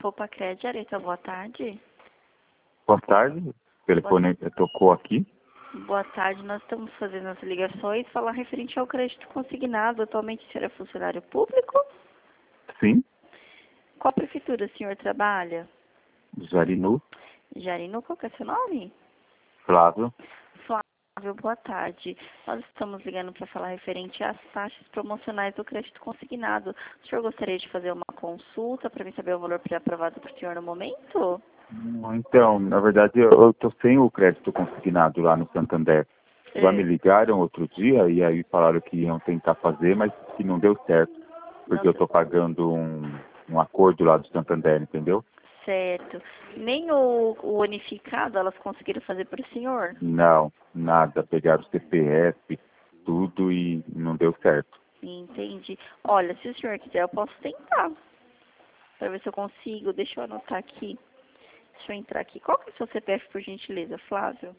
Poupa Crédito Areta, boa tarde. Boa tarde, o telefone tocou aqui. Boa tarde, nós estamos fazendo as ligações, falar referente ao crédito consignado. Atualmente o senhor é funcionário público? Sim, Qual prefeitura o senhor trabalha? Jarinu, Jarinu, qual que é seu nome? Flávio. Flávio, boa tarde. Nós estamos ligando para falar referente às taxas promocionais do crédito consignado. O senhor gostaria de fazer uma consulta para mim saber o valor pré-aprovado para o senhor no momento? Então, na verdade, eu estou sem o crédito consignado lá no Santander. Já me ligaram outro dia e aí falaram que iam tentar fazer, mas que não deu certo, porque eu estou pagando um acordo lá do Santander, entendeu? Certo. Nem o unificado elas conseguiram fazer para o senhor? Não, nada. Pegaram o CPF, tudo e não deu certo. Entendi. Olha, se o senhor quiser, eu posso tentar. Para ver se eu consigo. Deixa eu anotar aqui. Deixa eu entrar aqui. Qual que é o seu CPF, por gentileza, Flávio?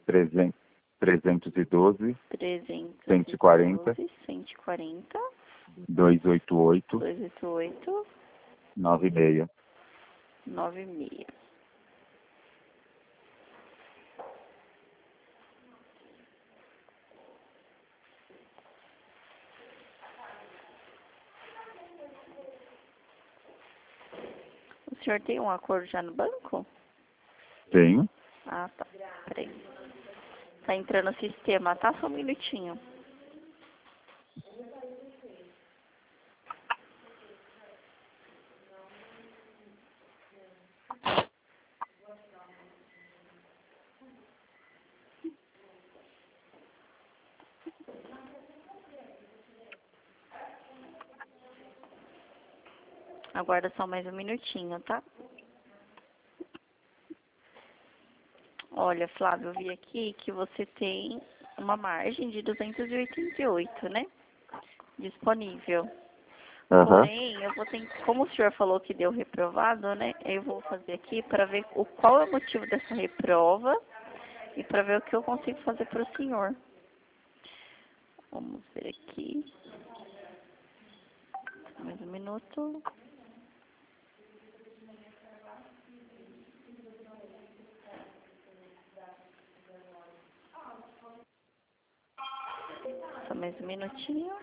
312, 140, 140, 288, 288, 96. 96. O senhor tem um acordo já no banco? Tenho. Ah, tá. Peraí. Tá entrando no sistema, tá? Só um minutinho. Aguarda só mais um minutinho, tá? Olha, Flávio, eu vi aqui que você tem uma margem de 288, né? Disponível. Porém, eu vou ter, como o senhor falou que deu reprovado, né? Eu vou fazer aqui para ver qual é o motivo dessa reprova e para ver o que eu consigo fazer para o senhor. Vamos ver aqui. Mais um minuto. Só mais um minutinho.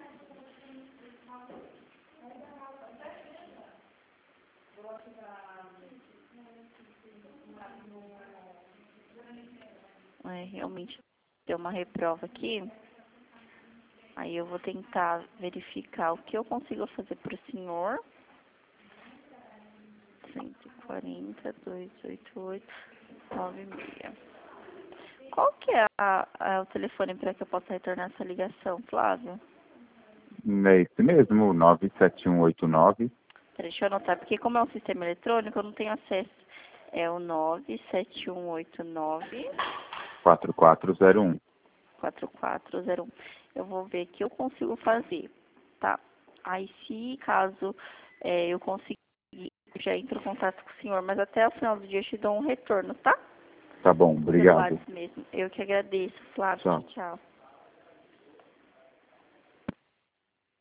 Realmente deu uma reprova aqui. Aí eu vou tentar verificar o que eu consigo fazer para o senhor. 140, 288, 96. Qual que é o telefone para que eu possa retornar essa ligação, Flávio? É esse mesmo, 97189. Deixa eu anotar, porque como é um sistema eletrônico, eu não tenho acesso. É o 97189 4401. 4401. Eu vou ver o que eu consigo fazer, tá? Aí, se caso eu conseguir, eu já entro em contato com o senhor, mas até o final do dia eu te dou um retorno, tá? Tá bom, Pelo obrigado. WhatsApp mesmo. Eu que agradeço, Flávio. Tchau. Tchau.